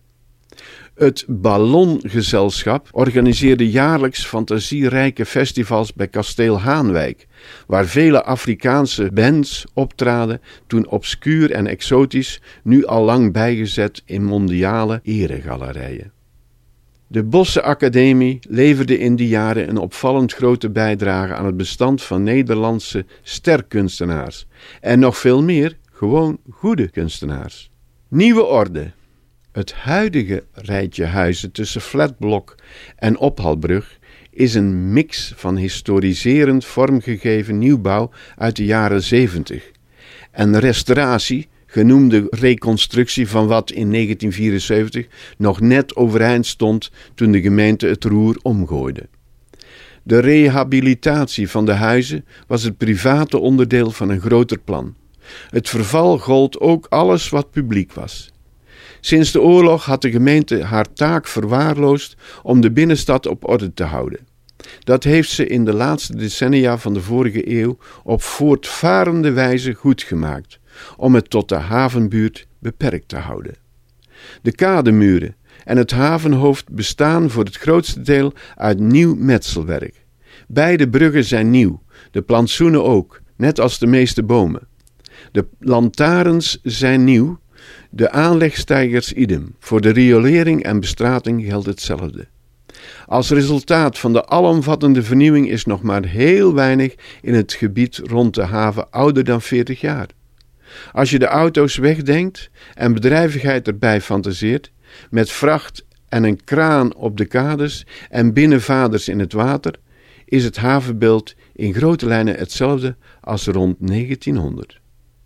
Het Ballongezelschap organiseerde jaarlijks fantasierijke festivals bij Kasteel Haanwijk, waar vele Afrikaanse bands optraden, toen obscuur en exotisch, nu al lang bijgezet in mondiale eregalerijen. De Bosse Academie leverde in die jaren een opvallend grote bijdrage aan het bestand van Nederlandse sterkunstenaars en nog veel meer gewoon goede kunstenaars. Nieuwe orde. Het huidige rijtje huizen tussen Flatblok en Ophaalbrug is een mix van historiserend vormgegeven nieuwbouw uit de jaren zeventig en restauratie, genoemde reconstructie van wat in negentien vierenzeventig nog net overeind stond toen de gemeente het roer omgooide. De rehabilitatie van de huizen was het private onderdeel van een groter plan. Het verval gold ook alles wat publiek was. Sinds de oorlog had de gemeente haar taak verwaarloosd om de binnenstad op orde te houden. Dat heeft ze in de laatste decennia van de vorige eeuw op voortvarende wijze goedgemaakt, om het tot de havenbuurt beperkt te houden. De kademuren en het havenhoofd bestaan voor het grootste deel uit nieuw metselwerk. Beide bruggen zijn nieuw, de plantsoenen ook, net als de meeste bomen. De lantaarns zijn nieuw, de aanlegsteigers idem. Voor de riolering en bestrating geldt hetzelfde. Als resultaat van de alomvattende vernieuwing is nog maar heel weinig in het gebied rond de haven ouder dan veertig jaar. Als je de auto's wegdenkt en bedrijvigheid erbij fantaseert, met vracht en een kraan op de kades en binnenvaders in het water, is het havenbeeld in grote lijnen hetzelfde als rond negentienhonderd.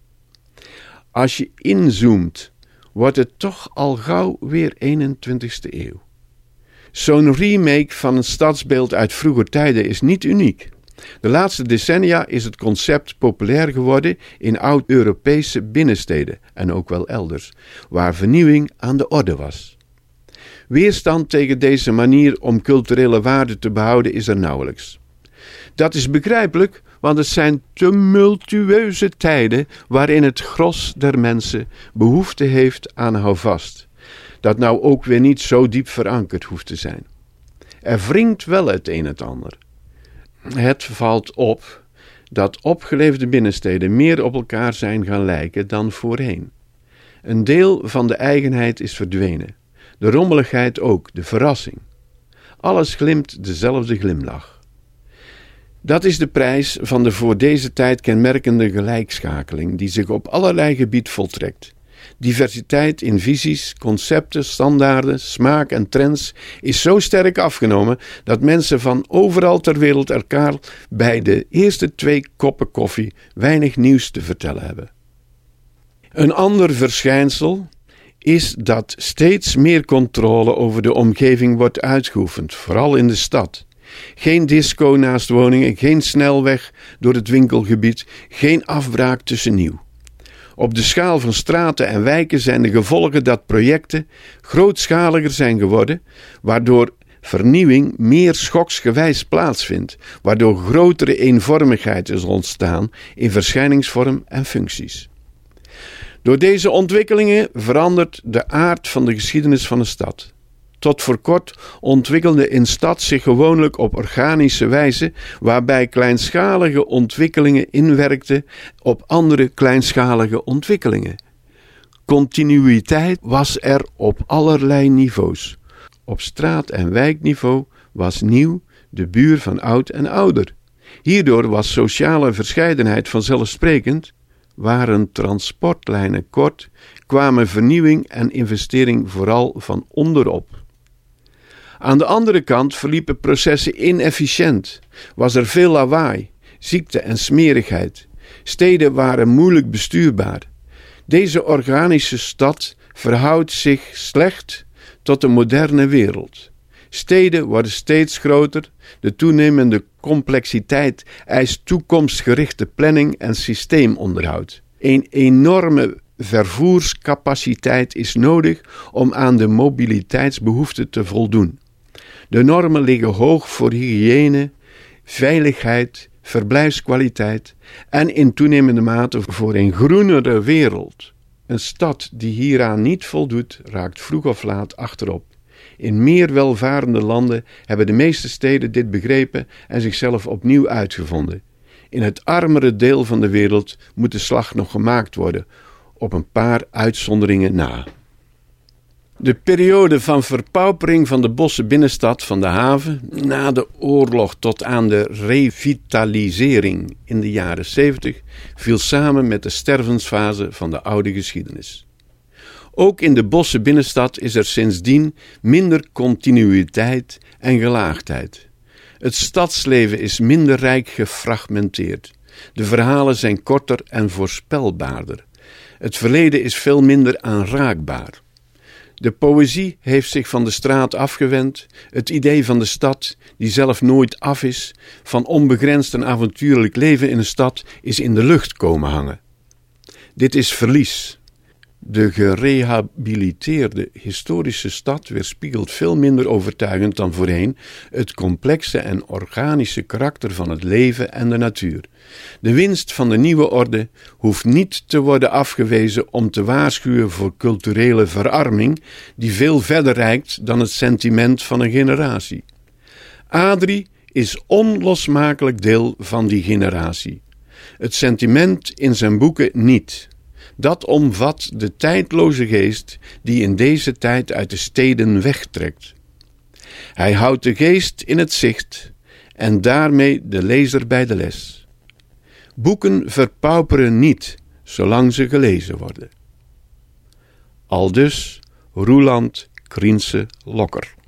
Als je inzoomt, wordt het toch al gauw weer eenentwintigste eeuw. Zo'n remake van een stadsbeeld uit vroeger tijden is niet uniek. De laatste decennia is het concept populair geworden in oud-Europese binnensteden en ook wel elders, waar vernieuwing aan de orde was. Weerstand tegen deze manier om culturele waarden te behouden is er nauwelijks. Dat is begrijpelijk, want het zijn tumultueuze tijden waarin het gros der mensen behoefte heeft aan houvast, dat nou ook weer niet zo diep verankerd hoeft te zijn. Er wringt wel het een het ander. Het valt op dat opgeleefde binnensteden meer op elkaar zijn gaan lijken dan voorheen. Een deel van de eigenheid is verdwenen. De rommeligheid ook, de verrassing. Alles glimt dezelfde glimlach. Dat is de prijs van de voor deze tijd kenmerkende gelijkschakeling die zich op allerlei gebied voltrekt. Diversiteit in visies, concepten, standaarden, smaak en trends is zo sterk afgenomen dat mensen van overal ter wereld elkaar bij de eerste twee koppen koffie weinig nieuws te vertellen hebben. Een ander verschijnsel is dat steeds meer controle over de omgeving wordt uitgeoefend, vooral in de stad. Geen disco naast woningen, geen snelweg door het winkelgebied, geen afbraak tussen nieuw. Op de schaal van straten en wijken zijn de gevolgen dat projecten grootschaliger zijn geworden, waardoor vernieuwing meer schoksgewijs plaatsvindt, waardoor grotere eenvormigheid is ontstaan in verschijningsvorm en functies. Door deze ontwikkelingen verandert de aard van de geschiedenis van een stad. Tot voor kort ontwikkelde een stad zich gewoonlijk op organische wijze, waarbij kleinschalige ontwikkelingen inwerkten op andere kleinschalige ontwikkelingen. Continuïteit was er op allerlei niveaus. Op straat- en wijkniveau was nieuw de buur van oud en ouder. Hierdoor was sociale verscheidenheid vanzelfsprekend, waren transportlijnen kort, kwamen vernieuwing en investering vooral van onderop. Aan de andere kant verliepen processen inefficiënt, was er veel lawaai, ziekte en smerigheid. Steden waren moeilijk bestuurbaar. Deze organische stad verhoudt zich slecht tot de moderne wereld. Steden worden steeds groter, de toenemende complexiteit eist toekomstgerichte planning en systeemonderhoud. Een enorme vervoerscapaciteit is nodig om aan de mobiliteitsbehoeften te voldoen. De normen liggen hoog voor hygiëne, veiligheid, verblijfskwaliteit en in toenemende mate voor een groenere wereld. Een stad die hieraan niet voldoet, raakt vroeg of laat achterop. In meer welvarende landen hebben de meeste steden dit begrepen en zichzelf opnieuw uitgevonden. In het armere deel van de wereld moet de slag nog gemaakt worden, op een paar uitzonderingen na. De periode van verpaupering van de bosse binnenstad van de haven na de oorlog tot aan de revitalisering in de jaren zeventig viel samen met de stervensfase van de oude geschiedenis. Ook in de bosse binnenstad is er sindsdien minder continuïteit en gelaagdheid. Het stadsleven is minder rijk gefragmenteerd. De verhalen zijn korter en voorspelbaarder. Het verleden is veel minder aanraakbaar. De poëzie heeft zich van de straat afgewend, het idee van de stad, die zelf nooit af is, van onbegrensd en avontuurlijk leven in een stad, is in de lucht komen hangen. Dit is verlies. De gerehabiliteerde historische stad weerspiegelt veel minder overtuigend dan voorheen het complexe en organische karakter van het leven en de natuur. De winst van de nieuwe orde hoeft niet te worden afgewezen om te waarschuwen voor culturele verarming die veel verder reikt dan het sentiment van een generatie. Adrie is onlosmakelijk deel van die generatie. Het sentiment in zijn boeken niet. Dat omvat de tijdloze geest die in deze tijd uit de steden wegtrekt. Hij houdt de geest in het zicht en daarmee de lezer bij de les. Boeken verpauperen niet, zolang ze gelezen worden. Aldus Roeland Kriense Lokker.